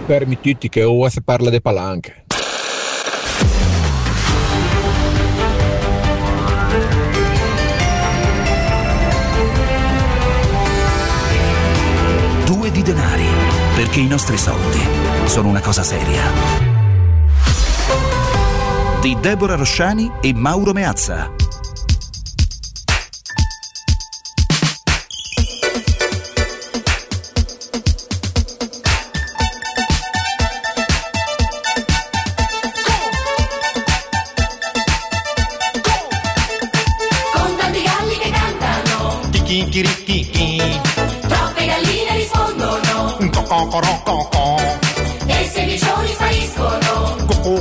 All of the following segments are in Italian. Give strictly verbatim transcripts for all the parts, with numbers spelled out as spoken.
permettiti che ora si parla di palanche. Due di denari, perché i nostri soldi sono una cosa seria. Di Deborah Rosciani e Mauro Meazza. Con tanti galli che cantano, troppe galline rispondono, e se i piccioni spariscono,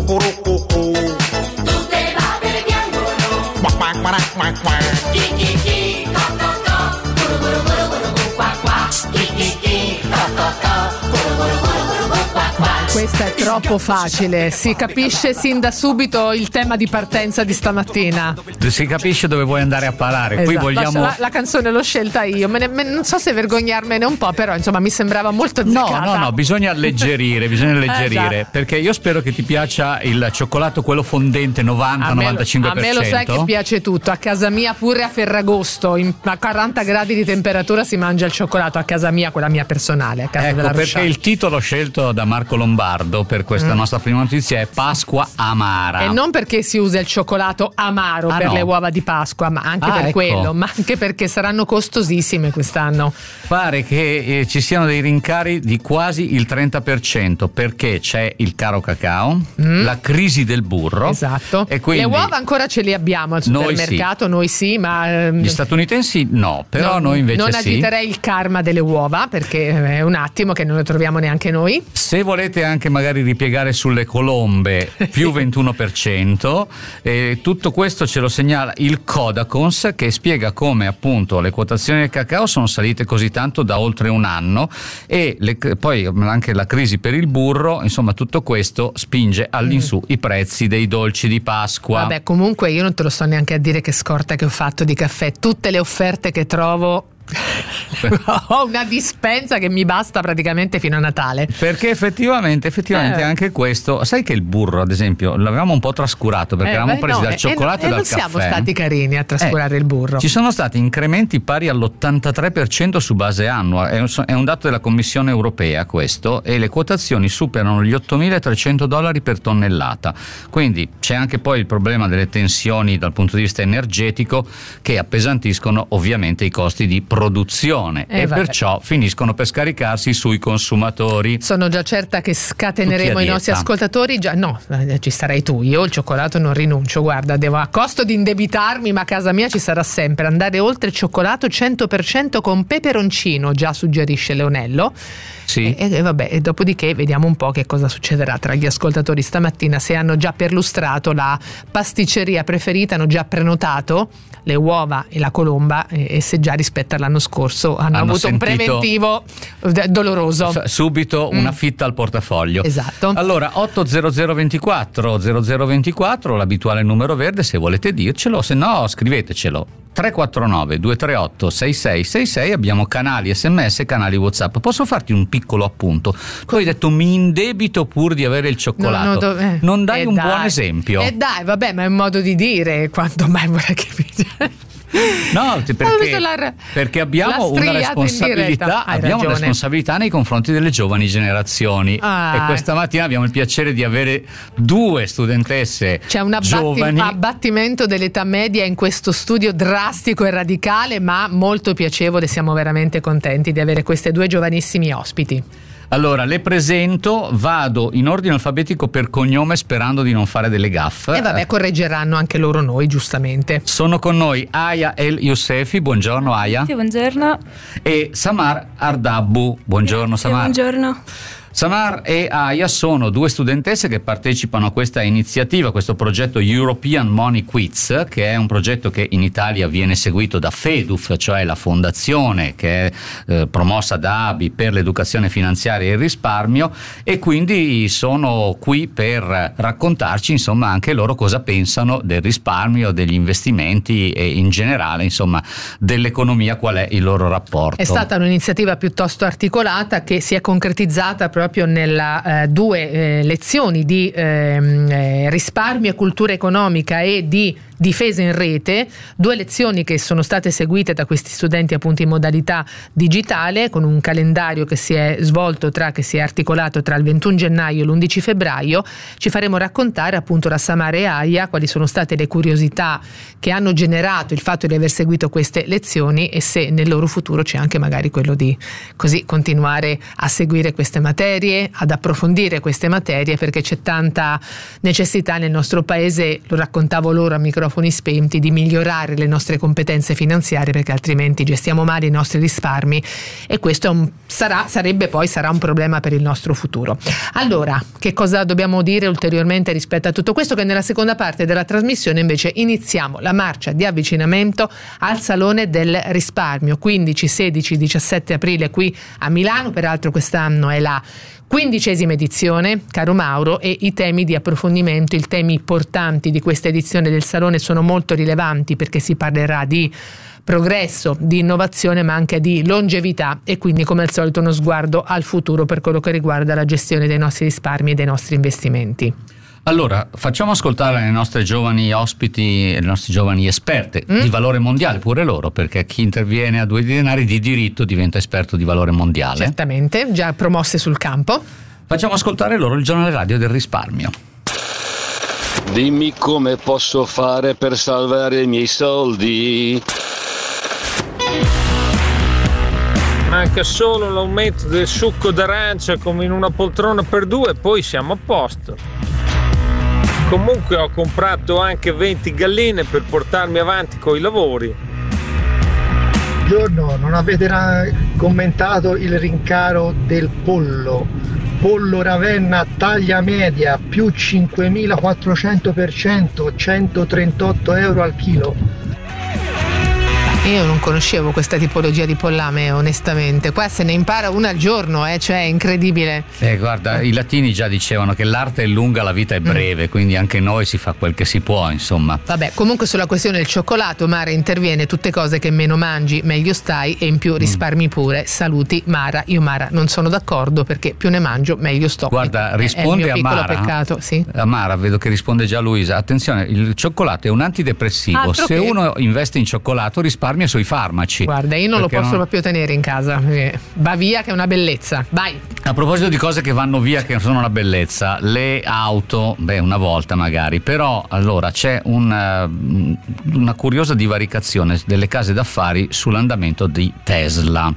tutte le papere piangono. Chi chi chi, co co co, guru guru guru guru gu qua qua. Chi chi chi, co co co, guru guru guru guru gu qua qua. Questa è troppo facile, si capisce sin da subito il tema di partenza di stamattina. Si capisce dove vuoi andare a parare. Esatto. Qui vogliamo. La, la canzone l'ho scelta io, me ne, me, non so se vergognarmene un po', però insomma mi sembrava molto azzeccata. No, no, no, bisogna alleggerire, bisogna alleggerire, Eh, perché io spero che ti piaccia il cioccolato, quello fondente novanta novantacinque A per me cento. lo sai che piace tutto, a casa mia pure a Ferragosto, in, a quaranta gradi di temperatura si mangia il cioccolato, a casa mia, quella mia personale, a casa Ecco della perché Rosciani. il titolo scelto da Marco Lombardo per questa Mm. nostra prima notizia è Pasqua amara. E non perché si usa il cioccolato amaro Ah, per no. le uova di Pasqua, ma anche Ah, per ecco. quello, ma anche perché saranno costosissime quest'anno. Pare che eh, ci siano dei rincari di quasi il trenta per cento perché c'è il caro cacao, Mm. la crisi del burro. Esatto. E quindi Le uova ancora ce le abbiamo al Noi supermercato, noi sì, ma ehm, gli statunitensi no, però non, noi invece non sì. agiterei il karma delle uova, perché è un attimo che non le troviamo neanche noi. Se volete anche magari ripiegare sulle colombe, più ventuno per cento, eh, tutto questo ce lo segnala il Codacons, che spiega come appunto le quotazioni del cacao sono salite così tanto da oltre un anno e le, poi anche la crisi per il burro, insomma tutto questo spinge all'insù i prezzi dei dolci di Pasqua. Vabbè, comunque io non te lo sto neanche a dire che scorta che ho fatto di caffè, tutte le offerte che trovo ho una dispensa che mi basta praticamente fino a Natale. Perché effettivamente, effettivamente Eh. anche questo, sai che il burro ad esempio l'avevamo un po' trascurato perché Eh, eravamo beh, presi no, dal e- cioccolato e, e dal non caffè. siamo stati carini a trascurare Eh, il burro. Ci sono stati incrementi pari all'ottantatré per cento su base annua, è un, è un dato della Commissione europea questo, e le quotazioni superano gli ottomilatrecento dollari per tonnellata. Quindi c'è anche poi il problema delle tensioni dal punto di vista energetico che appesantiscono ovviamente i costi di produzione Eh, e vabbè. perciò finiscono per scaricarsi sui consumatori. Sono già certa che Tutti scateneremo a i nostri dieta. ascoltatori. Già, no, eh, ci sarai tu. Io il cioccolato non rinuncio. Guarda, devo a costo di indebitarmi, ma a casa mia ci sarà sempre. Andare oltre cioccolato cento per cento con peperoncino, già suggerisce Leonello. Sì. E, e vabbè, e dopodiché vediamo un po' che cosa succederà tra gli ascoltatori stamattina, se hanno già perlustrato la pasticceria preferita, hanno già prenotato le uova e la colomba, e, e se già rispetto all'anno scorso hanno, Hanno avuto un sentito- preventivo eh, doloroso. F- subito una fitta al portafoglio. Esatto. Allora otto zero zero ventiquattro zero zero ventiquattro, l'abituale numero verde, se volete dircelo, se no scrivetecelo. tre quattro nove due tre otto sei sei sei sei, abbiamo canali sms e canali WhatsApp. Posso farti un piccolo appunto? Tu hai detto mi indebito pur di avere il cioccolato. No, no, do- eh, non dai eh, un dai. buon esempio? E dai, vabbè, ma è un modo di dire quanto mai vorrei che mi... No, ti- Ho perché, visto la- perché abbiamo la una strigliata in responsabilità, diretta. Hai abbiamo una ragione. responsabilità nei confronti delle giovani generazioni. Ah. E questa mattina abbiamo il piacere di avere due studentesse C'è un abbatti- giovani. abbattimento dell'età media in questo studio drastico e radicale, ma molto piacevole. Siamo veramente contenti di avere queste due giovanissimi ospiti. Allora, le presento, vado in ordine alfabetico per cognome sperando di non fare delle gaffe. E vabbè, correggeranno anche loro noi, giustamente. Sono con noi Aya El Yousefi, buongiorno Aya, Sì, buongiorno. e Samar Ardabbu, buongiorno Sì, Samar. buongiorno. Samar e Aya sono due studentesse che partecipano a questa iniziativa, questo progetto European Money Quiz, che è un progetto che in Italia viene seguito da FEDUF, cioè la fondazione che è eh, promossa da A B I per l'educazione finanziaria e il risparmio, e quindi sono qui per raccontarci insomma anche loro cosa pensano del risparmio, degli investimenti e in generale insomma dell'economia, qual è il loro rapporto. È stata un'iniziativa piuttosto articolata che si è concretizzata proprio nella eh, due eh, lezioni di ehm, eh, risparmio e cultura economica e di difesa in rete, due lezioni che sono state seguite da questi studenti appunto in modalità digitale, con un calendario che si è svolto tra che si è articolato tra il ventuno gennaio e l'undici febbraio. Ci faremo raccontare appunto da Samara e Aya quali sono state le curiosità che hanno generato il fatto di aver seguito queste lezioni e se nel loro futuro c'è anche magari quello di così continuare a seguire queste materie, ad approfondire queste materie, perché c'è tanta necessità nel nostro paese, lo raccontavo loro a microfono spenti, di migliorare le nostre competenze finanziarie, perché altrimenti gestiamo male i nostri risparmi e questo è un, sarà, sarebbe poi sarà un problema per il nostro futuro. Allora, che cosa dobbiamo dire ulteriormente rispetto a tutto questo? Che nella seconda parte della trasmissione invece iniziamo la marcia di avvicinamento al Salone del Risparmio, quindici, sedici, diciassette aprile qui a Milano, peraltro quest'anno è la quindicesima edizione, caro Mauro, e i temi di approfondimento, i temi importanti di questa edizione del Salone sono molto rilevanti, perché si parlerà di progresso, di innovazione, ma anche di longevità e quindi come al solito uno sguardo al futuro per quello che riguarda la gestione dei nostri risparmi e dei nostri investimenti. Allora, facciamo ascoltare le nostre giovani ospiti, le nostre giovani esperte mm? di valore mondiale, pure loro, perché chi interviene a due denari di diritto diventa esperto di valore mondiale. Certamente, già promosse sul campo. Facciamo ascoltare loro il giornale radio del risparmio. Dimmi come posso fare per salvare i miei soldi. Manca solo l'aumento del succo d'arancia come in una poltrona per due e poi siamo a posto. Comunque ho comprato anche venti galline per portarmi avanti coi lavori. Buongiorno, non avete ra- commentato il rincaro del pollo. Pollo Ravenna taglia media più cinquemilaquattrocento per cento, centotrentotto euro al chilo. Io non conoscevo questa tipologia di pollame, onestamente. Qua se ne impara una al giorno, eh, cioè è incredibile. Eh, guarda, i latini già dicevano che l'arte è lunga, la vita è breve, mm. quindi anche noi si fa quel che si può, insomma. Vabbè, comunque sulla questione del cioccolato, Mara interviene: tutte cose che meno mangi, meglio stai, e in più risparmi pure. Saluti, Mara. Io, Mara, non sono d'accordo, perché più ne mangio, meglio sto. Guarda, è, risponde è il mio a piccolo Mara. Peccato, sì. A Mara, vedo che risponde già Luisa. Attenzione, il cioccolato è un antidepressivo. Altro Se che... uno investe in cioccolato risparmia sui farmaci. Guarda, io non lo posso non... proprio tenere in casa. Va via che è una bellezza. Vai. A proposito di cose che vanno via, che sono una bellezza, le auto, beh, una volta magari, però allora c'è una, una curiosa divaricazione delle case d'affari sull'andamento di Tesla.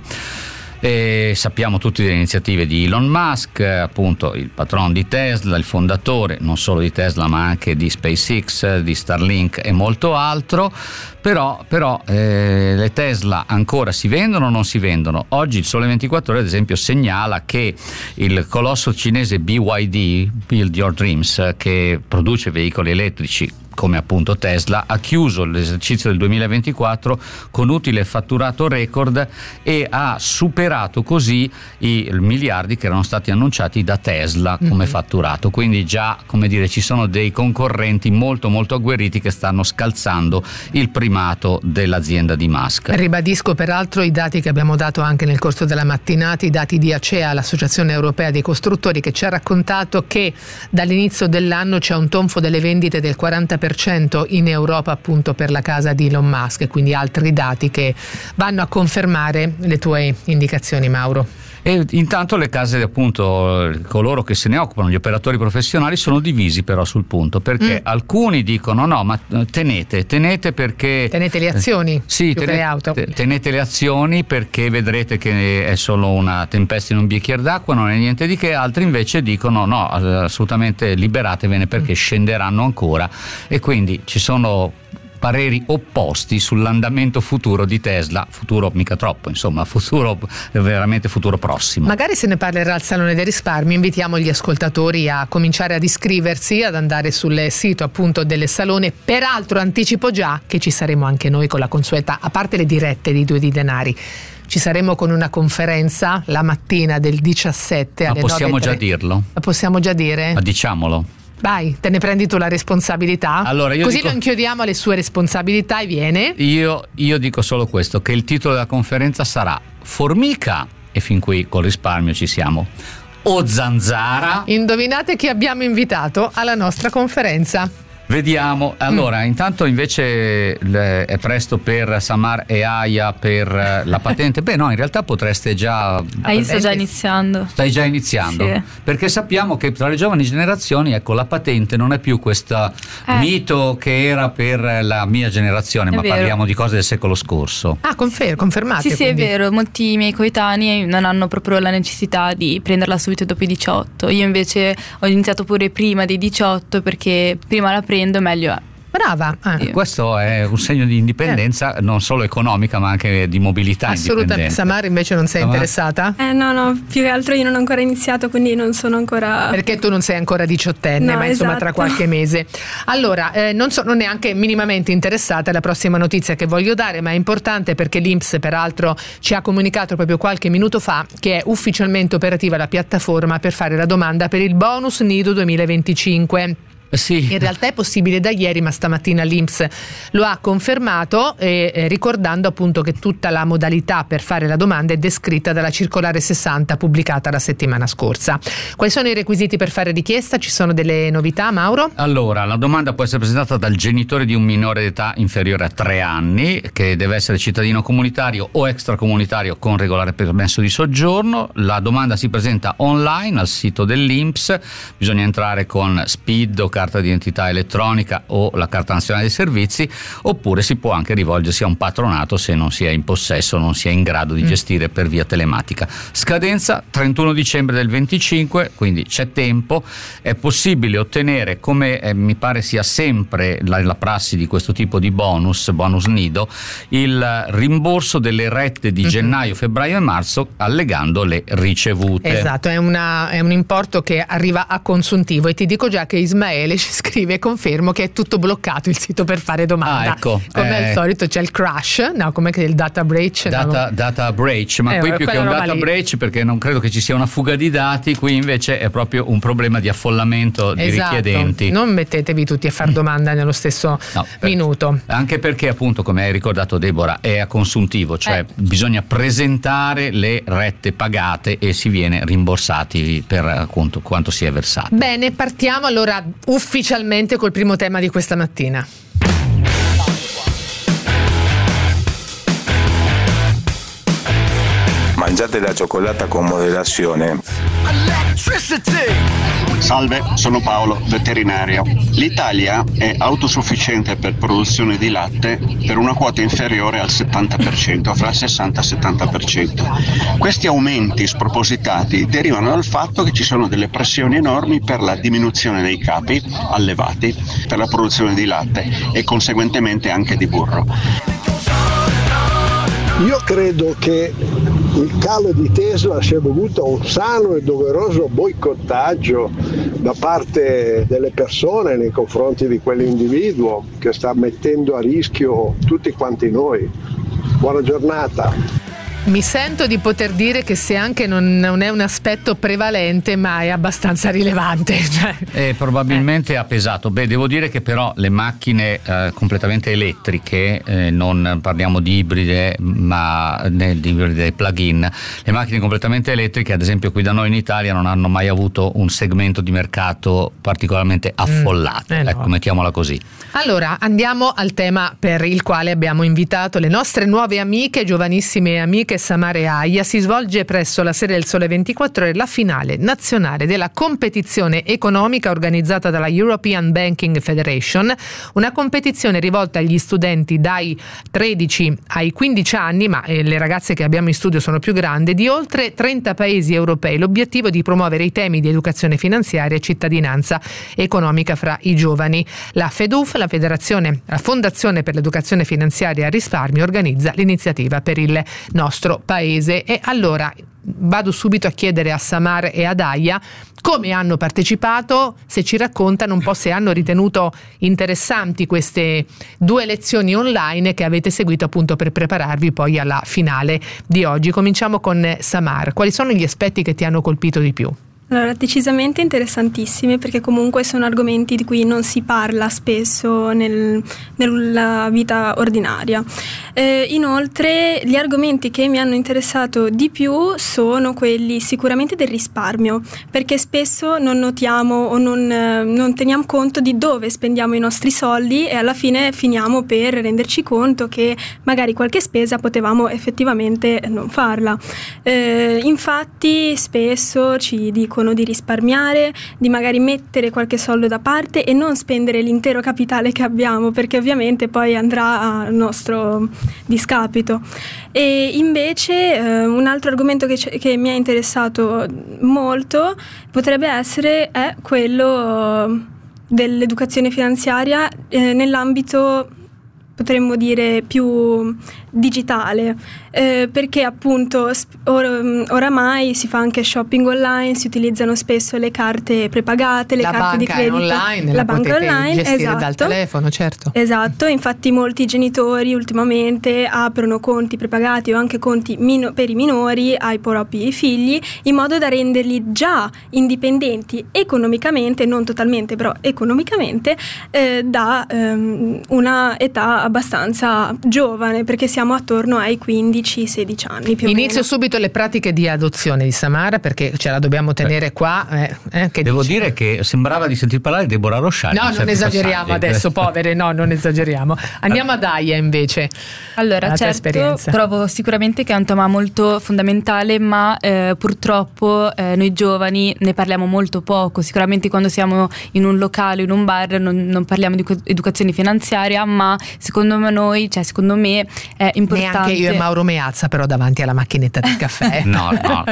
E sappiamo tutti delle iniziative di Elon Musk, appunto il patron di Tesla, il fondatore non solo di Tesla ma anche di SpaceX, di Starlink e molto altro. Però, però eh, le Tesla ancora si vendono o non si vendono? Oggi il Sole ventiquattro Ore ad esempio segnala che il colosso cinese B Y D, Build Your Dreams, che produce veicoli elettrici come appunto Tesla, ha chiuso l'esercizio del duemilaventiquattro con utile fatturato record e ha superato così i miliardi che erano stati annunciati da Tesla come mm-hmm. fatturato. Quindi già, come dire, ci sono dei concorrenti molto molto agguerriti che stanno scalzando il primato dell'azienda di Musk. Ribadisco peraltro i dati che abbiamo dato anche nel corso della mattinata, i dati di ACEA, l'Associazione Europea dei Costruttori, che ci ha raccontato che dall'inizio dell'anno c'è un tonfo delle vendite del quaranta per cento in Europa appunto per la casa di Elon Musk, e quindi altri dati che vanno a confermare le tue indicazioni, Mauro. E intanto le case, appunto, coloro che se ne occupano, gli operatori professionali, sono divisi però sul punto, perché mm. alcuni dicono no, ma tenete, tenete perché... Tenete le azioni, eh, sì, più tenete, che le auto. Tenete le azioni perché vedrete che è solo una tempesta in un bicchiere d'acqua, non è niente di che. Altri invece dicono no, assolutamente liberatevene perché mm. scenderanno ancora, e quindi ci sono pareri opposti sull'andamento futuro di Tesla, futuro mica troppo, insomma, futuro veramente futuro prossimo. Magari se ne parlerà al Salone dei Risparmi. Invitiamo gli ascoltatori a cominciare ad iscriversi, ad andare sul sito appunto del Salone. Peraltro anticipo già che ci saremo anche noi con la consueta, a parte le dirette di Due di Denari, ci saremo con una conferenza la mattina del diciassette alle nove. Ma possiamo già dirlo? La possiamo già dire? Ma diciamolo. Vai, te ne prendi tu la responsabilità? Allora, io Così dico, lo inchiodiamo alle sue responsabilità e viene. Io, io dico solo questo, che il titolo della conferenza sarà Formica, e fin qui col risparmio ci siamo, o zanzara? Indovinate chi abbiamo invitato alla nostra conferenza. Vediamo, allora mm. intanto invece le, è presto per Samar e Aya per la patente. Beh no, in realtà potreste già... Ah, io sto già iniziando. Stai già iniziando? Sì. Perché sappiamo che tra le giovani generazioni, ecco, la patente non è più questo eh. mito che era per la mia generazione, è ma vero. Parliamo di cose del secolo scorso. Ah, confer- confermate. Sì, sì, quindi. È vero, molti miei coetanei non hanno proprio la necessità di prenderla subito dopo i diciotto. Io invece ho iniziato pure prima dei diciotto, perché prima la prendo meglio è. Brava. Eh. Questo è un segno di indipendenza eh. non solo economica ma anche di mobilità. Assolutamente. Samar invece non sei Samar? interessata? Eh no no, più che altro io non ho ancora iniziato, quindi non sono ancora... Perché tu non sei ancora diciottenne, no, ma insomma esatto. tra qualche mese. Allora, eh, non sono neanche minimamente interessata alla prossima notizia che voglio dare, ma è importante perché l'I N P S peraltro ci ha comunicato proprio qualche minuto fa che è ufficialmente operativa la piattaforma per fare la domanda per il bonus Nido duemilaventicinque. Sì. In realtà è possibile da ieri, ma stamattina l'I N P S lo ha confermato, eh, eh, ricordando appunto che tutta la modalità per fare la domanda è descritta dalla circolare sessanta pubblicata la settimana scorsa. Quali sono i requisiti per fare richiesta? Ci sono delle novità, Mauro? Allora, la domanda può essere presentata dal genitore di un minore d'età inferiore a tre anni, che deve essere cittadino comunitario o extracomunitario con regolare permesso di soggiorno. La domanda si presenta online al sito dell'I N P S, bisogna entrare con SPID o carta d'identità elettronica o la carta nazionale dei servizi, oppure si può anche rivolgersi a un patronato se non si è in possesso, non si è in grado di gestire per via telematica. Scadenza trentuno dicembre del venticinque, quindi c'è tempo. È possibile ottenere, come eh, mi pare sia sempre la, la prassi di questo tipo di bonus, bonus nido, il rimborso delle rette di gennaio, febbraio e marzo allegando le ricevute. Esatto, è, una, è un importo che arriva a consuntivo, e ti dico già che Ismaele ci scrive: confermo che è tutto bloccato il sito per fare domanda. Ah, ecco, come eh, al solito c'è il crash, no, come che il data breach, data, no? data breach, ma eh, qui più che un data lì. breach, perché non credo che ci sia una fuga di dati, qui invece è proprio un problema di affollamento di esatto. richiedenti. Non mettetevi tutti a fare domanda nello stesso no, per, minuto, anche perché appunto, come hai ricordato Deborah, è a consuntivo, cioè eh. bisogna presentare le rette pagate e si viene rimborsati per appunto quanto si è versato. Bene, partiamo allora ufficialmente col primo tema di questa mattina. Mangiate la cioccolata con moderazione. Salve, sono Paolo, veterinario. L'Italia è autosufficiente per produzione di latte per una quota inferiore al settanta per cento, fra il sessanta e il settanta per cento. Questi aumenti spropositati derivano dal fatto che ci sono delle pressioni enormi per la diminuzione dei capi allevati per la produzione di latte e conseguentemente anche di burro. Io credo che il calo di Tesla sia dovuto a un sano e doveroso boicottaggio da parte delle persone nei confronti di quell'individuo che sta mettendo a rischio tutti quanti noi. Buona giornata. Mi sento di poter dire che se anche non, non è un aspetto prevalente, ma è abbastanza rilevante. Cioè. E probabilmente eh. ha pesato. Beh, devo dire che però le macchine eh, completamente elettriche, eh, non parliamo di ibride, ma di ibride plug-in, le macchine completamente elettriche, ad esempio qui da noi in Italia, non hanno mai avuto un segmento di mercato particolarmente affollato. Mm, eh no. Ecco, mettiamola così. Allora, andiamo al tema per il quale abbiamo invitato le nostre nuove amiche, giovanissime amiche Samar e Aya. Si svolge presso la sede del Sole ventiquattro Ore la finale nazionale della competizione economica organizzata dalla European Banking Federation, una competizione rivolta agli studenti dai tredici ai quindici anni, ma eh, le ragazze che abbiamo in studio sono più grandi, di oltre trenta paesi europei. L'obiettivo è di promuovere i temi di educazione finanziaria e cittadinanza economica fra i giovani. La FEDUF, la Federazione, la Fondazione per l'Educazione Finanziaria e il Risparmio, organizza l'iniziativa per il nostro paese. E allora vado subito a chiedere a Samar e ad Aya come hanno partecipato, se ci raccontano un po' se hanno ritenuto interessanti queste due lezioni online che avete seguito appunto per prepararvi poi alla finale di oggi. Cominciamo con Samar. Quali sono gli aspetti che ti hanno colpito di più? Allora, decisamente interessantissime, perché comunque sono argomenti di cui non si parla spesso nel, nella vita ordinaria. Eh, inoltre, gli argomenti che mi hanno interessato di più sono quelli sicuramente del risparmio, perché spesso non notiamo o non, eh, non teniamo conto di dove spendiamo i nostri soldi e alla fine finiamo per renderci conto che magari qualche spesa potevamo effettivamente non farla. Eh, infatti spesso ci dicono di risparmiare, di magari mettere qualche soldo da parte e non spendere l'intero capitale che abbiamo, perché ovviamente poi andrà a nostro discapito. E invece eh, un altro argomento che, che mi ha interessato molto potrebbe essere è quello dell'educazione finanziaria eh, nell'ambito, potremmo dire, più digitale, eh, perché appunto or- oramai si fa anche shopping online, si utilizzano spesso le carte prepagate, le la carte di credito, online, la, la banca online, gestire esatto. dal telefono, certo. Esatto, infatti molti genitori ultimamente aprono conti prepagati o anche conti mino- per i minori ai propri figli, in modo da renderli già indipendenti economicamente, non totalmente però economicamente, eh, da ehm, una età abbastanza giovane, perché siamo attorno ai quindici sedici anni più o Inizio meno. subito le pratiche di adozione di Samara, perché ce la dobbiamo tenere Beh. qua. Eh, eh, che Devo dici? dire che sembrava di sentir parlare di Deborah Rochard. No, non esageriamo passaggi. adesso, povere, no, non esageriamo. Andiamo ad Aya invece. Allora, certo, trovo sicuramente che è un tema molto fondamentale, ma eh, purtroppo eh, noi giovani ne parliamo molto poco. Sicuramente quando siamo in un locale, in un bar, non, non parliamo di educazione finanziaria, ma secondo noi, cioè secondo me è importante. Neanche io e Mauro Meazza, però davanti alla macchinetta del caffè. no, no,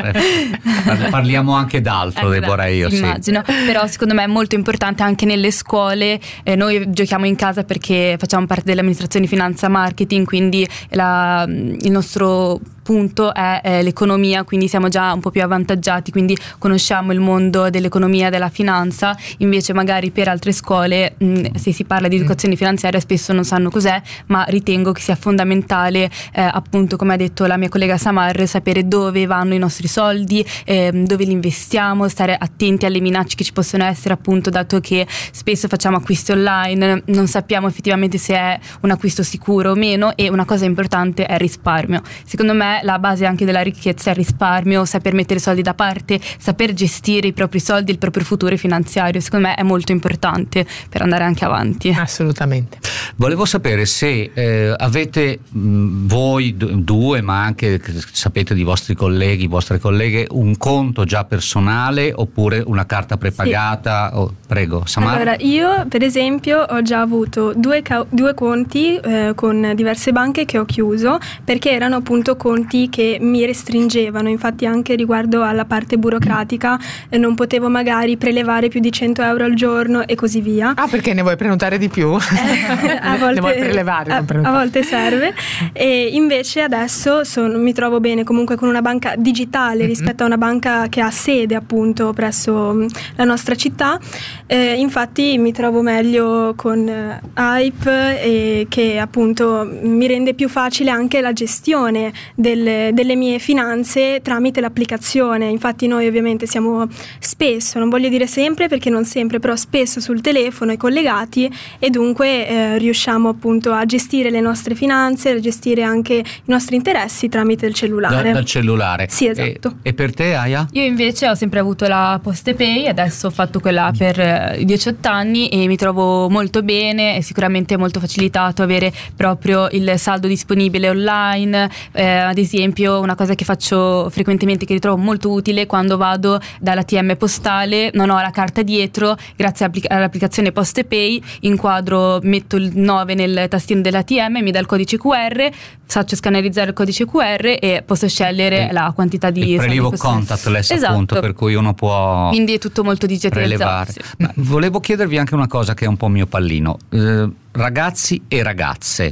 eh, parliamo anche d'altro, eh, Deborah e io. Immagino, sì. Però secondo me è molto importante anche nelle scuole. Eh, noi giochiamo in casa perché facciamo parte dell'amministrazione finanza marketing, quindi la, il nostro punto è eh, l'economia, quindi siamo già un po' più avvantaggiati, quindi conosciamo il mondo dell'economia, della finanza. Invece magari per altre scuole mh, se si parla di educazione finanziaria spesso non sanno cos'è, ma ritengo che sia fondamentale eh, appunto, come ha detto la mia collega Samar, sapere dove vanno i nostri soldi, eh, dove li investiamo, stare attenti alle minacce che ci possono essere, appunto, dato che spesso facciamo acquisti online, non sappiamo effettivamente se è un acquisto sicuro o meno. E una cosa importante è il risparmio. Secondo me la base anche della ricchezza è il risparmio, saper mettere soldi da parte, saper gestire i propri soldi, il proprio futuro finanziario. Secondo me è molto importante per andare anche avanti. Assolutamente. Volevo sapere se eh, avete mh, voi d- due, ma anche sapete di vostri colleghi, vostre colleghe, un conto già personale oppure una carta prepagata. Sì. Oh, prego, Samara. Allora, io per esempio ho già avuto due, ca- due conti eh, con diverse banche che ho chiuso, perché erano appunto conti che mi restringevano. Infatti anche riguardo alla parte burocratica eh, non potevo magari prelevare più di cento euro al giorno e così via. Ah, perché ne vuoi prenotare di più? Eh, a volte, ne vuoi prelevare, a, a volte serve. E invece adesso sono, mi trovo bene comunque con una banca digitale, mm-hmm, rispetto a una banca che ha sede appunto presso la nostra città. Eh, infatti mi trovo meglio con eh, Hype, e che appunto mi rende più facile anche la gestione delle, delle mie finanze tramite l'applicazione. Infatti noi ovviamente siamo spesso, non voglio dire sempre perché non sempre, però spesso sul telefono e collegati, e dunque eh, riusciamo appunto a gestire le nostre finanze, a gestire anche i nostri interessi tramite il cellulare. Da, dal cellulare. Sì, esatto. E, e per te, Aya? Io invece ho sempre avuto la PostePay, adesso ho fatto quella per eh, i diciotto anni e mi trovo molto bene. È sicuramente molto facilitato avere proprio il saldo disponibile online. Eh, ad esempio, una cosa che faccio frequentemente, che ritrovo molto utile, quando vado dall'A T M postale, non ho la carta dietro, grazie all'applicazione PostePay inquadro, metto il nove nel tastino dell'A T M, mi dà il codice Q R, faccio scannerizzare il codice Q R e posso scegliere la quantità di il prelievo contactless, esatto, appunto, per cui uno può, quindi è tutto molto digitalizzato. Sì. Ma volevo chiedervi anche una cosa che è un po' mio pallino. Eh, ragazzi e ragazze,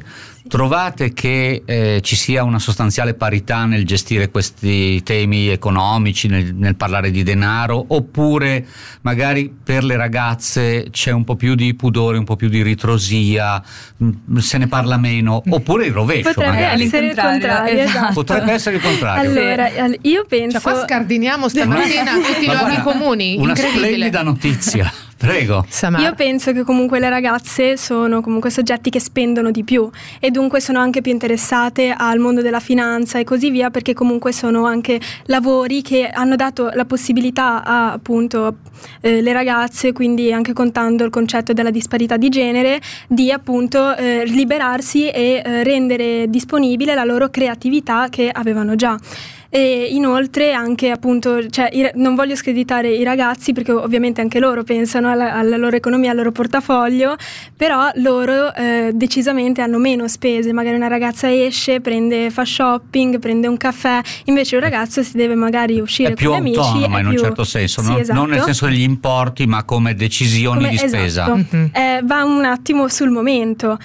Trovate che eh, ci sia una sostanziale parità nel gestire questi temi economici, nel, nel parlare di denaro, oppure magari per le ragazze c'è un po' più di pudore, un po' più di ritrosia, mh, se ne parla meno, oppure il rovescio? Potrebbe magari. essere il contrario, esatto. Potrebbe essere il contrario. Allora, io penso... Cioè, qua scardiniamo stamattina tutti i luoghi comuni, Una incredibile. splendida notizia. Prego. Io penso che comunque le ragazze sono comunque soggetti che spendono di più e dunque sono anche più interessate al mondo della finanza e così via, perché comunque sono anche lavori che hanno dato la possibilità a appunto eh, le ragazze, quindi anche contando il concetto della disparità di genere, di appunto eh, liberarsi e eh, rendere disponibile la loro creatività che avevano già. E inoltre anche appunto, cioè, i, non voglio screditare i ragazzi perché ovviamente anche loro pensano alla, alla loro economia, al loro portafoglio, però loro eh, decisamente hanno meno spese. Magari una ragazza esce, prende, fa shopping, prende un caffè, invece un ragazzo si deve magari uscire È più con gli amici. autonoma è in più... un certo senso, sì, no? esatto. Non nel senso degli importi, ma come decisioni Come, di spesa. esatto. Mm-hmm. Eh, va un attimo sul momento.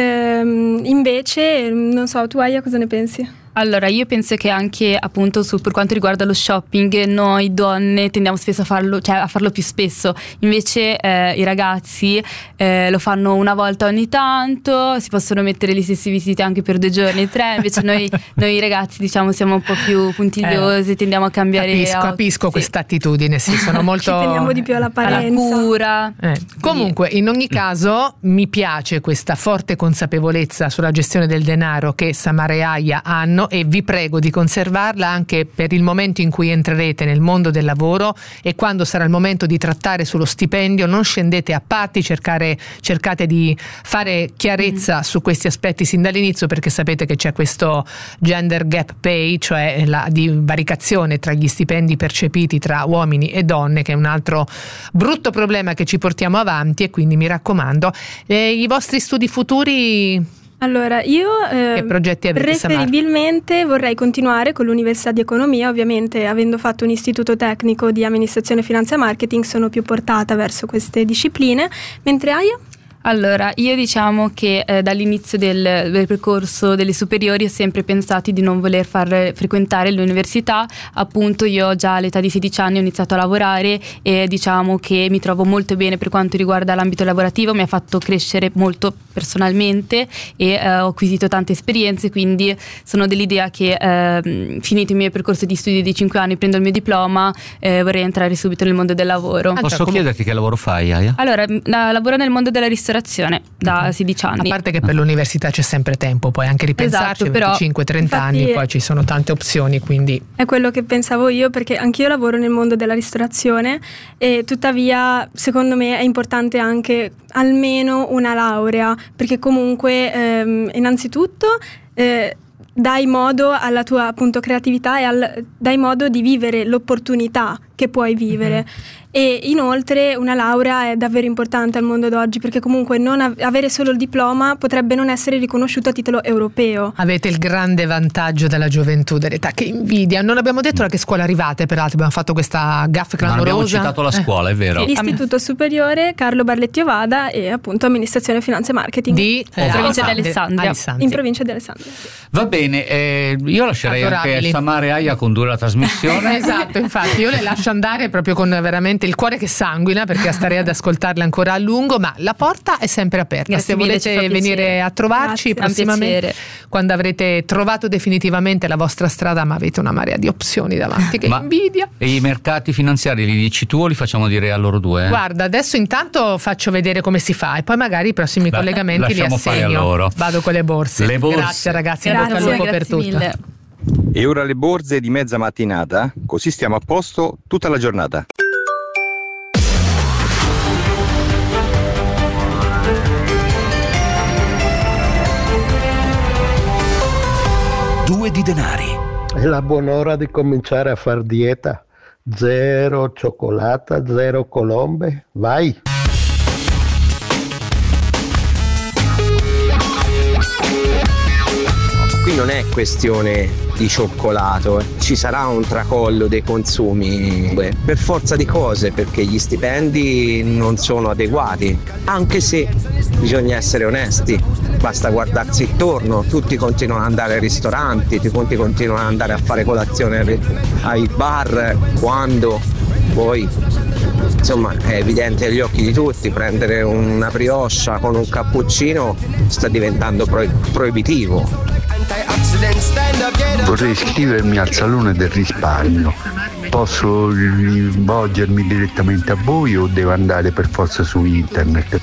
Ehm, invece, non so, tu Aya cosa ne pensi? Allora, io penso che anche appunto su, per quanto riguarda lo shopping, noi donne tendiamo spesso a farlo, cioè a farlo più spesso, invece eh, i ragazzi eh, lo fanno una volta ogni tanto, si possono mettere gli stessi vestiti anche per due giorni, tre, invece noi, noi ragazzi diciamo siamo un po' più puntigliosi, eh, tendiamo a cambiare capisco, outfit, capisco sì. questa attitudine, sì, sono molto Ci teniamo di più all'apparenza, alla cura. Eh. Comunque, in ogni caso, mi piace questa forte consapevolezza sulla gestione del denaro che Samara e Aya hanno, e vi prego di conservarla anche per il momento in cui entrerete nel mondo del lavoro, e quando sarà il momento di trattare sullo stipendio non scendete a patti, cercare, cercate di fare chiarezza mm. su questi aspetti sin dall'inizio, perché sapete che c'è questo gender gap pay, cioè la divaricazione tra gli stipendi percepiti tra uomini e donne, che è un altro brutto problema che ci portiamo avanti. E quindi mi raccomando, eh, i vostri studi futuri... Allora, io eh, che progetti avete, preferibilmente Samar? Vorrei continuare con l'Università di Economia, ovviamente avendo fatto un istituto tecnico di amministrazione, finanza e marketing sono più portata verso queste discipline, mentre Aya? Allora, io diciamo che eh, dall'inizio del, del percorso delle superiori ho sempre pensato di non voler far frequentare l'università. Appunto, io già all'età di sedici anni ho iniziato a lavorare e diciamo che mi trovo molto bene per quanto riguarda l'ambito lavorativo, mi ha fatto crescere molto personalmente e eh, ho acquisito tante esperienze, quindi sono dell'idea che eh, finito il mio percorso di studi di cinque anni, prendo il mio diploma, eh, vorrei entrare subito nel mondo del lavoro. Posso chiederti che lavoro fai, Aya? Allora, la, lavoro nel mondo della ristorazione da sedici anni. A parte che per l'università c'è sempre tempo, puoi anche ripensarci, esatto, però, venticinque trenta anni, poi ci sono tante opzioni, quindi è quello che pensavo io, perché anch'io lavoro nel mondo della ristorazione e tuttavia secondo me è importante anche almeno una laurea, perché comunque ehm, innanzitutto eh, dai modo alla tua appunto creatività e al, dai modo di vivere l'opportunità che puoi vivere. Mm-hmm. E inoltre una laurea è davvero importante al mondo d'oggi, perché comunque non av- avere solo il diploma potrebbe non essere riconosciuto a titolo europeo. Avete il grande vantaggio della gioventù, dell'età, che invidia. Non abbiamo detto da che scuola arrivate, peraltro abbiamo fatto questa gaffe clamorosa. Non abbiamo citato la scuola, eh. è vero. L'Istituto Superiore Carlo Barletti Ovada e appunto amministrazione, finanza e marketing di eh, in provincia di Alessandria. In provincia di Alessandria. Va bene, eh, io lascerei Adorabili. anche Samara e Aya condurre la trasmissione. Esatto, infatti io le lascio andare proprio con veramente il cuore che sanguina, perché starei ad ascoltarle ancora a lungo, ma la porta è sempre aperta. Grazie Se mille, volete venire a trovarci Grazie, prossimamente, quando avrete trovato definitivamente la vostra strada, ma avete una marea di opzioni davanti, che ma invidia. E i mercati finanziari li dici tu o li facciamo dire a loro due? Eh? Guarda, adesso intanto faccio vedere come si fa e poi magari i prossimi Beh, collegamenti li lasciamo fare a assegno. loro. Vado con le borse. Le borse. Grazie ragazzi, Grazie, in bocca al lupo per grazie tutto. mille. E ora le borse di mezza mattinata, così stiamo a posto tutta la giornata. Due di denari. È la buon'ora di cominciare a far dieta. Zero cioccolata, zero colombe. Vai! Qui non è questione di cioccolato, ci sarà un tracollo dei consumi beh, per forza di cose, perché gli stipendi non sono adeguati, anche se bisogna essere onesti, basta guardarsi intorno, tutti continuano ad andare ai ristoranti, tutti continuano ad andare a fare colazione ai bar, quando poi insomma è evidente agli occhi di tutti, prendere una brioche con un cappuccino sta diventando pro- proibitivo. Vorrei iscrivermi al Salone del Risparmio. Posso rivolgermi direttamente a voi o devo andare per forza su internet?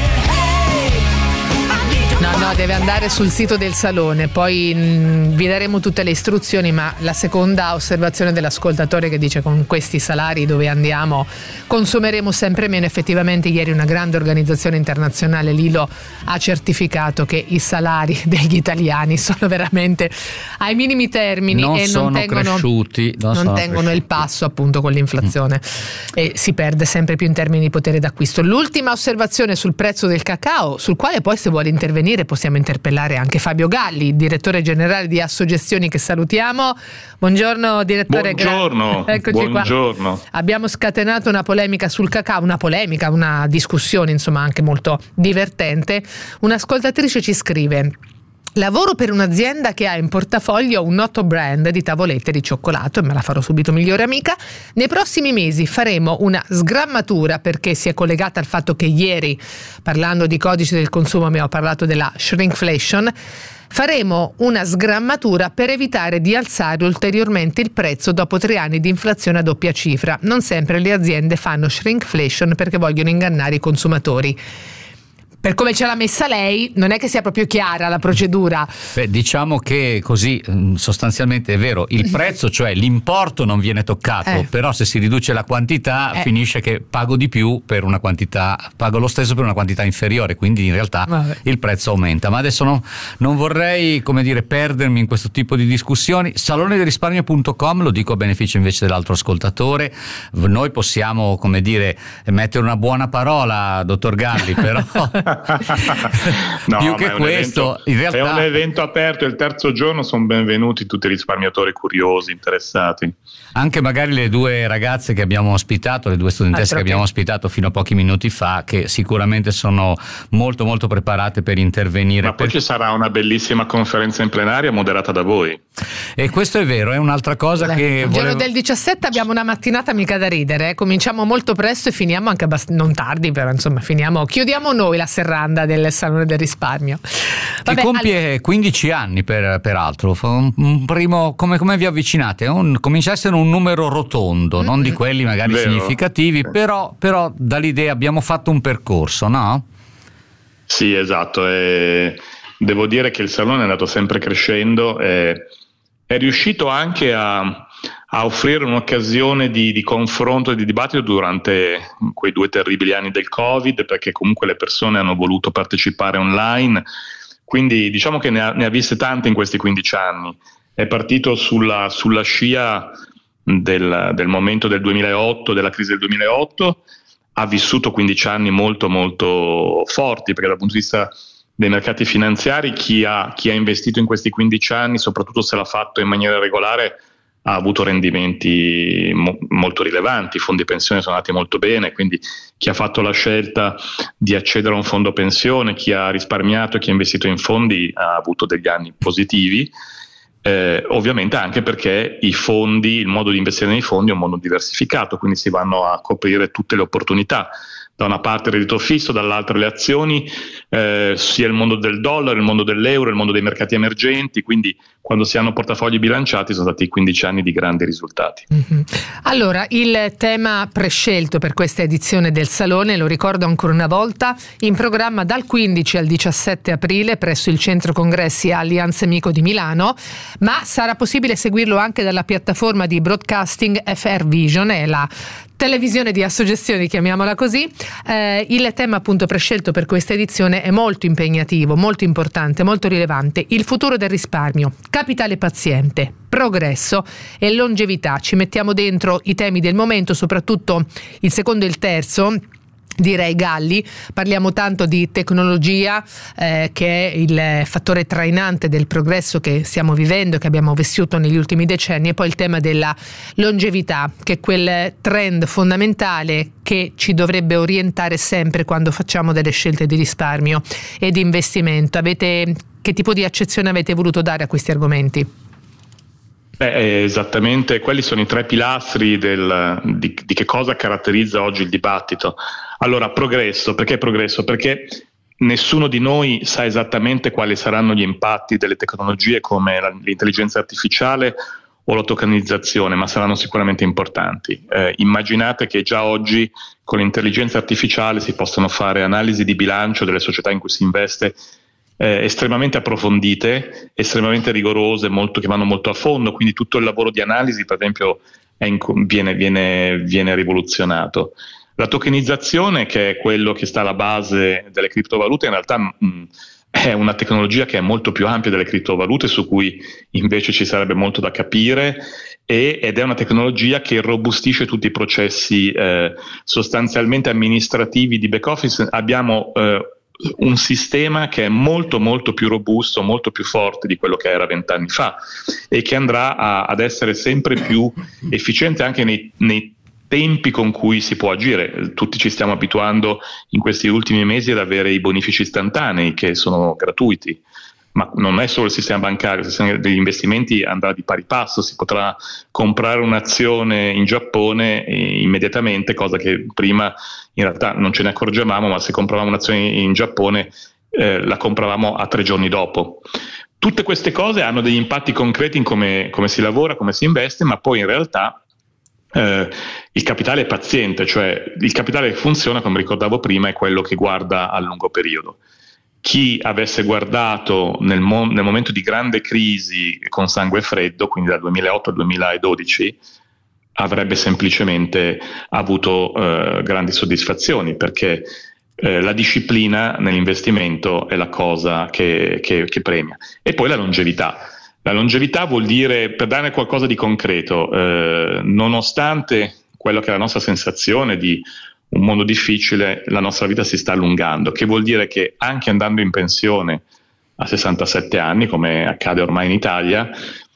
No, no, deve andare sul sito del Salone, poi mh, vi daremo tutte le istruzioni, ma la seconda osservazione dell'ascoltatore che dice con questi salari dove andiamo consumeremo sempre meno, effettivamente ieri una grande organizzazione internazionale, l'I L O, ha certificato che i salari degli italiani sono veramente ai minimi termini non e non tengono, cresciuti, non non sono tengono cresciuti. il passo appunto con l'inflazione mm. e si perde sempre più in termini di potere d'acquisto. L'ultima osservazione sul prezzo del cacao, sul quale poi se vuole intervenire possiamo interpellare anche Fabio Galli, direttore generale di Assogestioni, che salutiamo. Buongiorno direttore. Buongiorno. Gra- Eccoci Buongiorno. qua. Abbiamo scatenato una polemica sul cacao, una polemica, una discussione insomma anche molto divertente. Un'ascoltatrice ci scrive: lavoro per un'azienda che ha in portafoglio un noto brand di tavolette di cioccolato e me la farò subito migliore amica. Nei prossimi mesi faremo una sgrammatura, perché si è collegata al fatto che ieri, parlando di codice del consumo, abbiamo parlato della shrinkflation. Faremo una sgrammatura per evitare di alzare ulteriormente il prezzo dopo tre anni di inflazione a doppia cifra. Non sempre le aziende fanno shrinkflation perché vogliono ingannare i consumatori. Per come ce l'ha messa lei, non è che sia proprio chiara la procedura. Beh, diciamo che così sostanzialmente è vero, il prezzo, cioè l'importo non viene toccato, Eh. però se si riduce la quantità Eh. finisce che pago di più per una quantità, pago lo stesso per una quantità inferiore, quindi in realtà Vabbè. il prezzo aumenta. Ma adesso no, non vorrei, come dire, perdermi in questo tipo di discussioni. salone del risparmio punto com, lo dico a beneficio invece dell'altro ascoltatore, noi possiamo, come dire, mettere una buona parola, dottor Galli, però No, più ma che è un questo, evento, in realtà è un evento aperto, il terzo giorno sono benvenuti tutti i risparmiatori curiosi, interessati. anche magari le due ragazze che abbiamo ospitato, le due studentesse Ah, che abbiamo ospitato fino a pochi minuti fa, che sicuramente sono molto molto preparate per intervenire. Ma poi per... ci sarà una bellissima conferenza in plenaria moderata da voi. E questo è vero, è un'altra cosa Beh, che il giorno volevo... del diciassette abbiamo una mattinata mica da ridere, eh. Cominciamo molto presto e finiamo anche abbast- non tardi, però insomma finiamo, chiudiamo noi la serranda del Salone del Risparmio. che Vabbè, compie quindici anni per, peraltro. Fa un, un primo, come, come vi avvicinate? Un, comincia a essere un numero rotondo, non di quelli magari Vero. significativi, però, però dall'idea abbiamo fatto un percorso, no? Sì, esatto. E devo dire che il salone è andato sempre crescendo e è riuscito anche a, a offrire un'occasione di, di confronto e di dibattito durante quei due terribili anni del Covid, perché comunque le persone hanno voluto partecipare online. Quindi diciamo che ne ha, ne ha viste tante in questi quindici anni. È partito sulla, sulla scia del, del momento del duemilaotto, della crisi del duemilaotto, ha vissuto quindici anni molto molto forti, perché dal punto di vista dei mercati finanziari chi ha, chi ha investito in questi quindici anni, soprattutto se l'ha fatto in maniera regolare, ha avuto rendimenti mo- molto rilevanti, i fondi pensione sono andati molto bene, quindi chi ha fatto la scelta di accedere a un fondo pensione, chi ha risparmiato e chi ha investito in fondi ha avuto degli anni positivi. Eh, ovviamente anche perché i fondi, il modo di investire nei fondi è un modo diversificato, quindi si vanno a coprire tutte le opportunità. Da una parte il reddito fisso, dall'altra le azioni, eh, sia il mondo del dollaro, il mondo dell'euro, il mondo dei mercati emergenti, quindi quando si hanno portafogli bilanciati sono stati quindici anni di grandi risultati. Mm-hmm. Allora, il tema prescelto per questa edizione del Salone, lo ricordo ancora una volta, in programma dal quindici al diciassette aprile presso il Centro Congressi Allianz Amico di Milano, ma sarà possibile seguirlo anche dalla piattaforma di broadcasting F R Vision, è la televisione di Assogestioni, chiamiamola così. Eh, il tema appunto prescelto per questa edizione è molto impegnativo, molto importante, molto rilevante: il futuro del risparmio, capitale paziente, progresso e longevità. Ci mettiamo dentro i temi del momento, soprattutto il secondo e il terzo, direi Galli. Parliamo tanto di tecnologia eh, che è il fattore trainante del progresso che stiamo vivendo, che abbiamo vissuto negli ultimi decenni, e poi il tema della longevità, che è quel trend fondamentale che ci dovrebbe orientare sempre quando facciamo delle scelte di risparmio e di investimento. Avete, che tipo di accezione avete voluto dare a questi argomenti? Beh, esattamente, quelli sono i tre pilastri del, di, di che cosa caratterizza oggi il dibattito. Allora, progresso, perché progresso? Perché nessuno di noi sa esattamente quali saranno gli impatti delle tecnologie come la, l'intelligenza artificiale o la tokenizzazione, ma saranno sicuramente importanti. Eh, immaginate che già oggi con l'intelligenza artificiale si possono fare analisi di bilancio delle società in cui si investe eh, estremamente approfondite, estremamente rigorose, molto, che vanno molto a fondo, quindi tutto il lavoro di analisi, per esempio, è in, viene, viene, viene rivoluzionato. La tokenizzazione, che è quello che sta alla base delle criptovalute, in realtà mh, è una tecnologia che è molto più ampia delle criptovalute, su cui invece ci sarebbe molto da capire, e, ed è una tecnologia che irrobustisce tutti i processi eh, sostanzialmente amministrativi di back office. Abbiamo eh, un sistema che è molto molto più robusto, molto più forte di quello che era vent'anni fa, e che andrà a, ad essere sempre più efficiente anche nei, nei tempi con cui si può agire. Tutti ci stiamo abituando in questi ultimi mesi ad avere i bonifici istantanei che sono gratuiti, ma non è solo il sistema bancario, il sistema degli investimenti andrà di pari passo, si potrà comprare un'azione in Giappone immediatamente, cosa che prima in realtà non ce ne accorgevamo, ma se compravamo un'azione in Giappone eh, la compravamo a tre giorni dopo. Tutte queste cose hanno degli impatti concreti in come, come si lavora, come si investe, ma poi in realtà Eh, il capitale è paziente, cioè il capitale che funziona, come ricordavo prima, è quello che guarda a lungo periodo. Chi avesse guardato nel, mo- nel momento di grande crisi con sangue freddo, quindi dal duemilaotto al duemiladodici, avrebbe semplicemente avuto eh, grandi soddisfazioni, perché eh, la disciplina nell'investimento è la cosa che, che, che premia. E poi la longevità. La longevità vuol dire, per dare qualcosa di concreto, eh, nonostante quello che è la nostra sensazione di un mondo difficile, la nostra vita si sta allungando, che vuol dire che anche andando in pensione a sessantasette anni, come accade ormai in Italia,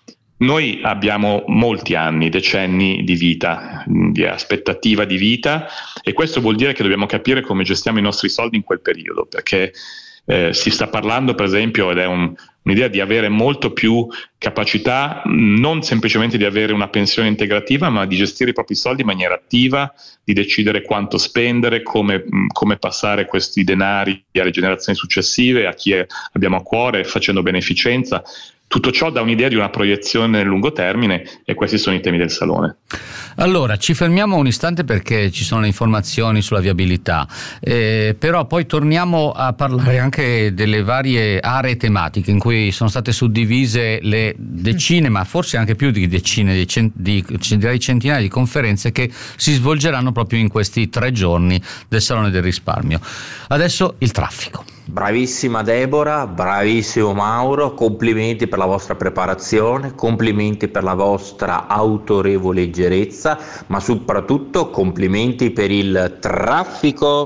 noi abbiamo molti anni, decenni di vita, di aspettativa di vita, e questo vuol dire che dobbiamo capire come gestiamo i nostri soldi in quel periodo, perché Eh, si sta parlando, per esempio, ed è un, un'idea di avere molto più capacità, non semplicemente di avere una pensione integrativa, ma di gestire i propri soldi in maniera attiva, di decidere quanto spendere, come, come passare questi denari alle generazioni successive, a chi è, abbiamo a cuore, facendo beneficenza. Tutto ciò dà un'idea di una proiezione nel lungo termine, e questi sono i temi del Salone. Allora, ci fermiamo un istante perché ci sono le informazioni sulla viabilità, eh, però poi torniamo a parlare anche delle varie aree tematiche in cui sono state suddivise le decine, ma forse anche più di decine, di, cent- di, direi centinaia di conferenze che si svolgeranno proprio in questi tre giorni del Salone del Risparmio. Adesso il traffico. Bravissima Deborah, bravissimo Mauro, complimenti per la vostra preparazione, complimenti per la vostra autorevoleggerezza, ma soprattutto complimenti per il traffico.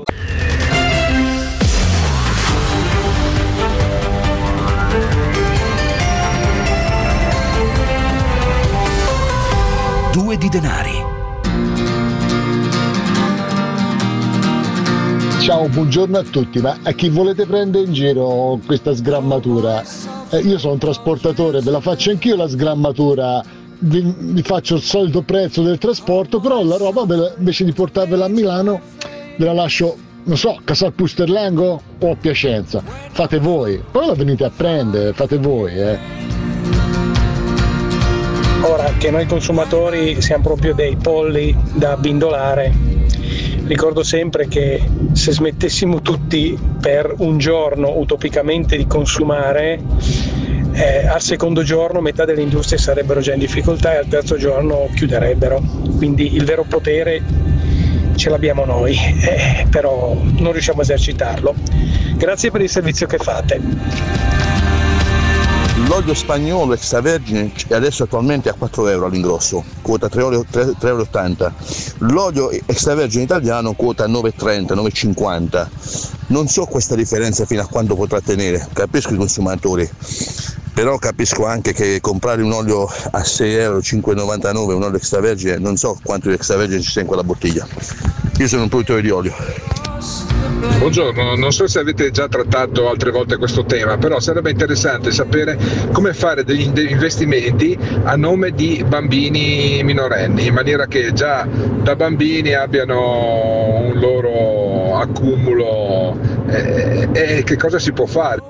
Due di denari. Ciao, buongiorno a tutti, ma a chi volete prendere in giro questa sgrammatura? Eh, io sono un trasportatore, ve la faccio anch'io la sgrammatura, vi, vi faccio il solito prezzo del trasporto, però la roba ve la, invece di portarvela a Milano ve la lascio, non so, Casal Pusterlango o a Piacenza, fate voi, poi la venite a prendere, fate voi, eh. Ora che noi consumatori siamo proprio dei polli da abbindolare, ricordo sempre che se smettessimo tutti per un giorno utopicamente di consumare, eh, al secondo giorno metà delle industrie sarebbero già in difficoltà e al terzo giorno chiuderebbero. Quindi il vero potere ce l'abbiamo noi, eh, però non riusciamo a esercitarlo. Grazie per il servizio che fate. L'olio spagnolo extravergine è adesso attualmente a quattro euro all'ingrosso, quota tre euro e ottanta. L'olio extravergine italiano quota nove e trenta, nove e cinquanta. Non so questa differenza fino a quando potrà tenere, capisco i consumatori, però capisco anche che comprare un olio a sei euro, cinque e novantanove, un olio extravergine, non so quanto di extravergine ci sia in quella bottiglia. Io sono un produttore di olio. Buongiorno, non so se avete già trattato altre volte questo tema, però sarebbe interessante sapere come fare degli investimenti a nome di bambini minorenni, in maniera che già da bambini abbiano un loro accumulo e eh, eh, che cosa si può fare.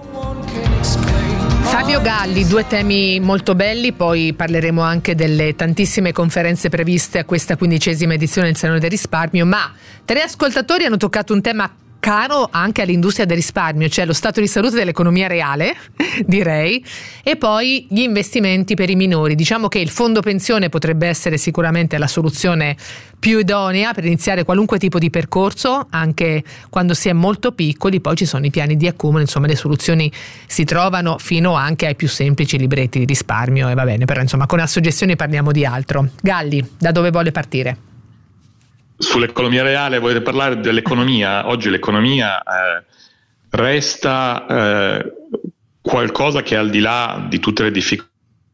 Fabio Galli, due temi molto belli, poi parleremo anche delle tantissime conferenze previste a questa quindicesima edizione del Salone del Risparmio, ma tre ascoltatori hanno toccato un tema caro anche all'industria del risparmio, cioè lo stato di salute dell'economia reale, direi, e poi gli investimenti per i minori. Diciamo che il fondo pensione potrebbe essere sicuramente la soluzione più idonea per iniziare qualunque tipo di percorso, anche quando si è molto piccoli. Poi ci sono i piani di accumulo, insomma le soluzioni si trovano fino anche ai più semplici libretti di risparmio, e va bene, però insomma con Assogestioni parliamo di altro. Galli, da dove vuole partire? Sull'economia reale volete parlare dell'economia? Oggi l'economia eh, resta eh, qualcosa che al di là di tutte le difficoltà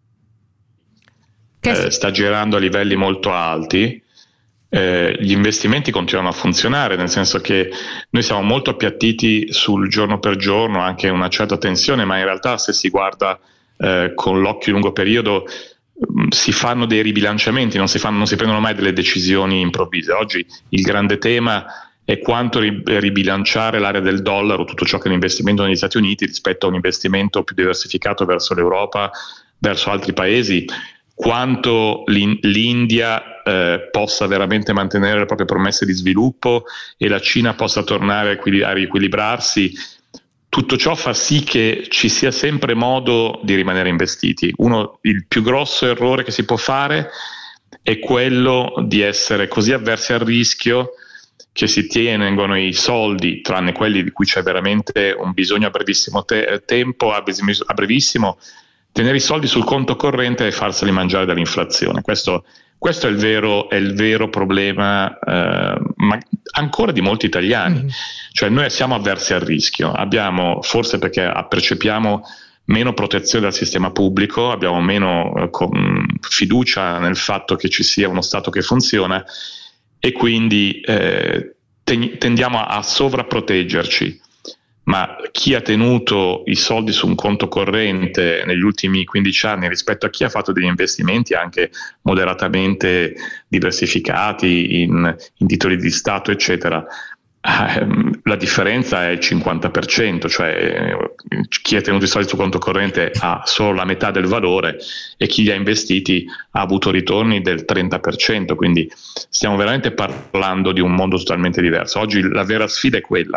eh, sta girando a livelli molto alti. Eh, gli investimenti continuano a funzionare, nel senso che noi siamo molto appiattiti sul giorno per giorno, anche una certa tensione, ma in realtà se si guarda eh, con l'occhio lungo periodo si fanno dei ribilanciamenti, non si, fanno, non si prendono mai delle decisioni improvvise. Oggi il grande tema è quanto ribilanciare l'area del dollaro, tutto ciò che è un investimento negli Stati Uniti rispetto a un investimento più diversificato verso l'Europa, verso altri paesi, quanto l'India eh, possa veramente mantenere le proprie promesse di sviluppo e la Cina possa tornare a riequilibrarsi. Tutto ciò fa sì che ci sia sempre modo di rimanere investiti. Uno, il più grosso errore che si può fare è quello di essere così avversi al rischio che si tengono i soldi, tranne quelli di cui c'è veramente un bisogno a brevissimo te- tempo, a brevissimo, tenere i soldi sul conto corrente e farseli mangiare dall'inflazione. Questo, questo è il vero, è il vero problema eh, ma ancora di molti italiani. Mm. Cioè noi siamo avversi al rischio, abbiamo, forse perché percepiamo meno protezione dal sistema pubblico, abbiamo meno eh, con, fiducia nel fatto che ci sia uno Stato che funziona, e quindi eh, ten- tendiamo a, a sovrapproteggerci. Ma chi ha tenuto i soldi su un conto corrente negli ultimi quindici anni rispetto a chi ha fatto degli investimenti anche moderatamente diversificati in, in titoli di Stato eccetera, ehm, la differenza è il cinquanta per cento, cioè chi ha tenuto i soldi su conto corrente ha solo la metà del valore e chi li ha investiti ha avuto ritorni del trenta per cento, quindi stiamo veramente parlando di un mondo totalmente diverso. Oggi la vera sfida è quella: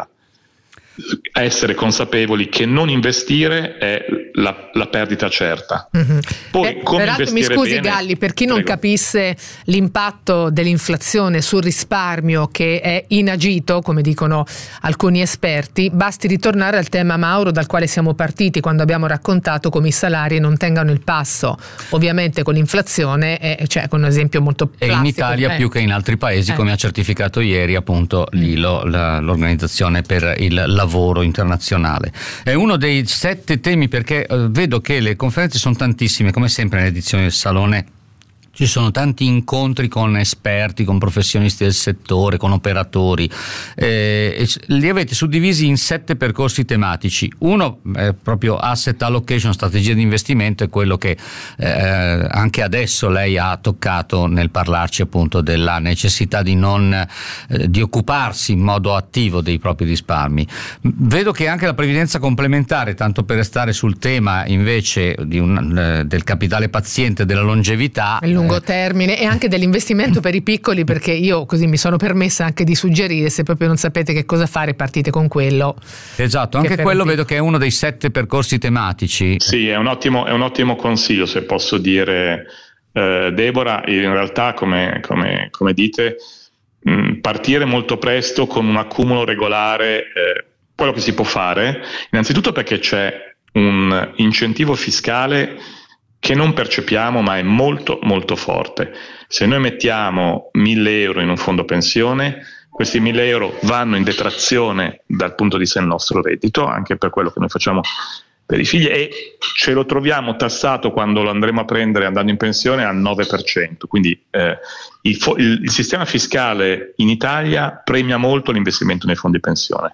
essere consapevoli che non investire è la, la perdita certa. Mm-hmm. Poi, eh, come peraltro, mi scusi bene, Galli, per chi non prego. capisse l'impatto dell'inflazione sul risparmio, che è inagito, come dicono alcuni esperti, basti ritornare al tema, Mauro, dal quale siamo partiti quando abbiamo raccontato come i salari non tengano il passo ovviamente con l'inflazione, e cioè con un esempio molto plastico. E in Italia eh. più che in altri paesi, eh. come ha certificato ieri appunto l'I L O, la, l'Organizzazione per il Lavoro Internazionale. È uno dei sette temi, perché eh, vedo che le conferenze sono tantissime, come sempre nell'edizione del Salone. Ci sono tanti incontri con esperti, con professionisti del settore, con operatori. Eh, e li avete suddivisi in sette percorsi tematici. Uno è proprio asset allocation, strategia di investimento, è quello che eh, anche adesso lei ha toccato nel parlarci appunto della necessità di non eh, di occuparsi in modo attivo dei propri risparmi. Vedo che anche la previdenza complementare, tanto per restare sul tema invece di un, eh, del capitale paziente, della longevità, termine, e anche dell'investimento per i piccoli, perché io così mi sono permessa anche di suggerire, se proprio non sapete che cosa fare, partite con quello. Esatto, anche quello vedo che è uno dei sette percorsi tematici. Sì, è un ottimo, è un ottimo consiglio, se posso dire, eh, Deborah. In realtà, come, come, come dite, mh, partire molto presto con un accumulo regolare, eh, quello che si può fare, innanzitutto perché c'è un incentivo fiscale che non percepiamo ma è molto molto forte. Se noi mettiamo mille euro in un fondo pensione, questi mille euro vanno in detrazione dal punto di vista del nostro reddito, anche per quello che noi facciamo per i figli, e ce lo troviamo tassato quando lo andremo a prendere andando in pensione al nove per cento. Quindi eh, il, fo- il, il sistema fiscale in Italia premia molto l'investimento nei fondi pensione.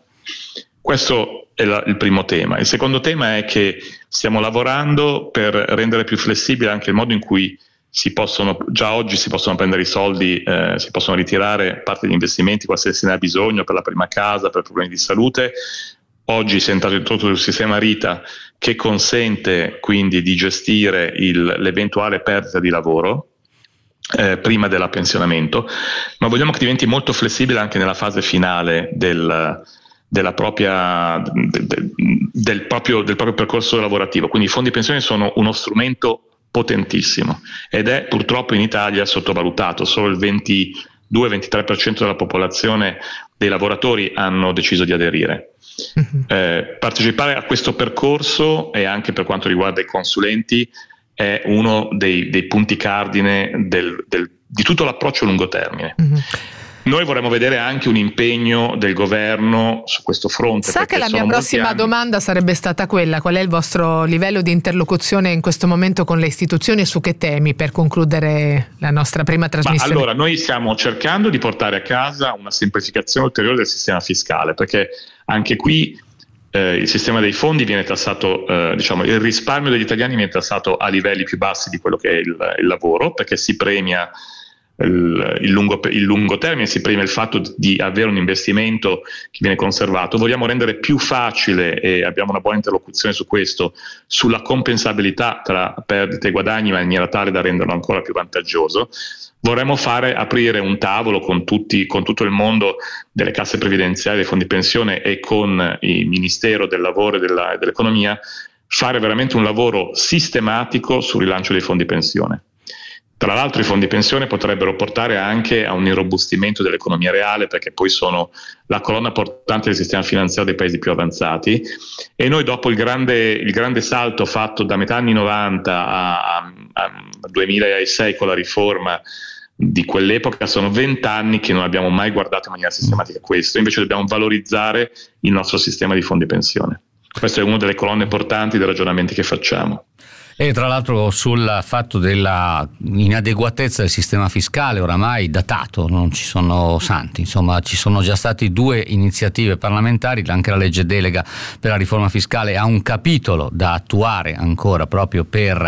Questo è la, il primo tema. Il secondo tema è che stiamo lavorando per rendere più flessibile anche il modo in cui si possono, già oggi si possono prendere i soldi, eh, si possono ritirare parte degli investimenti qualsiasi se ne ha bisogno, per la prima casa, per problemi di salute. Oggi si è entrato in tutto il sistema Rita, che consente quindi di gestire il, l'eventuale perdita di lavoro eh, prima del pensionamento, ma vogliamo che diventi molto flessibile anche nella fase finale del della propria, de, de, del, proprio, del proprio percorso lavorativo. Quindi i fondi pensione sono uno strumento potentissimo ed è purtroppo in Italia sottovalutato. Solo il ventidue ventitré per cento della popolazione dei lavoratori hanno deciso di aderire. Mm-hmm. Eh, partecipare a questo percorso, e anche per quanto riguarda i consulenti, è uno dei, dei punti cardine del, del, di tutto l'approccio a lungo termine. Mm-hmm. Noi vorremmo vedere anche un impegno del governo su questo fronte. Sa che la mia prossima anni... domanda sarebbe stata quella: qual è il vostro livello di interlocuzione in questo momento con le istituzioni e su che temi, per concludere la nostra prima trasmissione? Ma allora, noi stiamo cercando di portare a casa una semplificazione ulteriore del sistema fiscale, perché anche qui eh, il sistema dei fondi viene tassato, eh, diciamo, il risparmio degli italiani viene tassato a livelli più bassi di quello che è il, il lavoro, perché si premia Il, il, lungo, il lungo termine, si premia il fatto di avere un investimento che viene conservato. Vogliamo rendere più facile, e abbiamo una buona interlocuzione su questo, sulla compensabilità tra perdite e guadagni, ma in maniera tale da renderlo ancora più vantaggioso. Vorremmo fare aprire un tavolo con tutti, con tutto il mondo delle casse previdenziali, dei fondi pensione e con il Ministero del Lavoro e della, dell'Economia, fare veramente un lavoro sistematico sul rilancio dei fondi pensione. Tra l'altro i fondi pensione potrebbero portare anche a un irrobustimento dell'economia reale, perché poi sono la colonna portante del sistema finanziario dei paesi più avanzati, e noi dopo il grande, il grande salto fatto da metà anni novanta a, a, a duemilasei con la riforma di quell'epoca, sono vent'anni che non abbiamo mai guardato in maniera sistematica questo. Invece dobbiamo valorizzare il nostro sistema di fondi pensione. Questa è una delle colonne portanti dei ragionamenti che facciamo. E tra l'altro sul fatto della inadeguatezza del sistema fiscale, oramai datato, non ci sono santi, insomma ci sono già stati due iniziative parlamentari, anche la legge delega per la riforma fiscale ha un capitolo da attuare ancora proprio per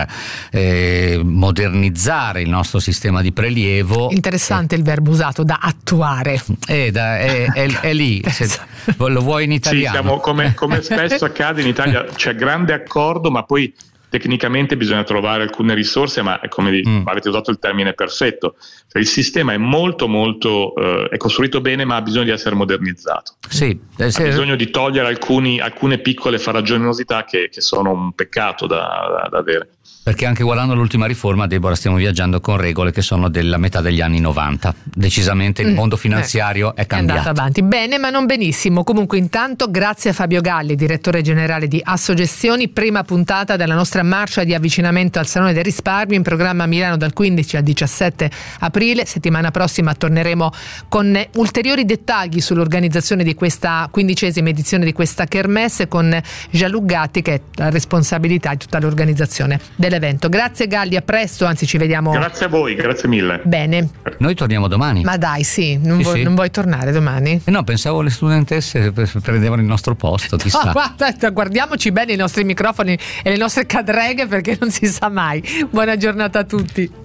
eh, modernizzare il nostro sistema di prelievo. Interessante eh. il verbo usato, da attuare. È, da, è, è, è lì, se lo vuoi in italiano. Sì, siamo, come, come spesso accade in Italia, c'è grande accordo, ma poi tecnicamente bisogna trovare alcune risorse, ma come mm. avete usato il termine perfetto, cioè, il sistema è molto molto eh, è costruito bene, ma ha bisogno di essere modernizzato. Sì, eh, ha bisogno di togliere alcuni, alcune piccole farraginosità che, che sono un peccato da, da, da avere. Perché anche guardando l'ultima riforma, Deborah, stiamo viaggiando con regole che sono della metà degli anni novanta. Decisamente il mondo finanziario mm, è cambiato. È andato avanti. Bene, ma non benissimo. Comunque intanto grazie a Fabio Galli, direttore generale di Assogestioni, prima puntata della nostra marcia di avvicinamento al Salone del Risparmio, in programma a Milano dal quindici al diciassette aprile. Settimana prossima torneremo con ulteriori dettagli sull'organizzazione di questa quindicesima edizione di questa kermesse, con Jean-Luc Gatti, che è la responsabilità di tutta l'organizzazione dell'evento. Grazie Galli, a presto, anzi ci vediamo. Grazie a voi, grazie mille. Bene. Noi torniamo domani. Ma dai, sì, non, sì, vuoi, sì. non vuoi tornare domani? Eh no, pensavo le studentesse prendevano il nostro posto, chissà. Oh, guarda, guardiamoci bene i nostri microfoni e le nostre cadreghe, perché non si sa mai. Buona giornata a tutti.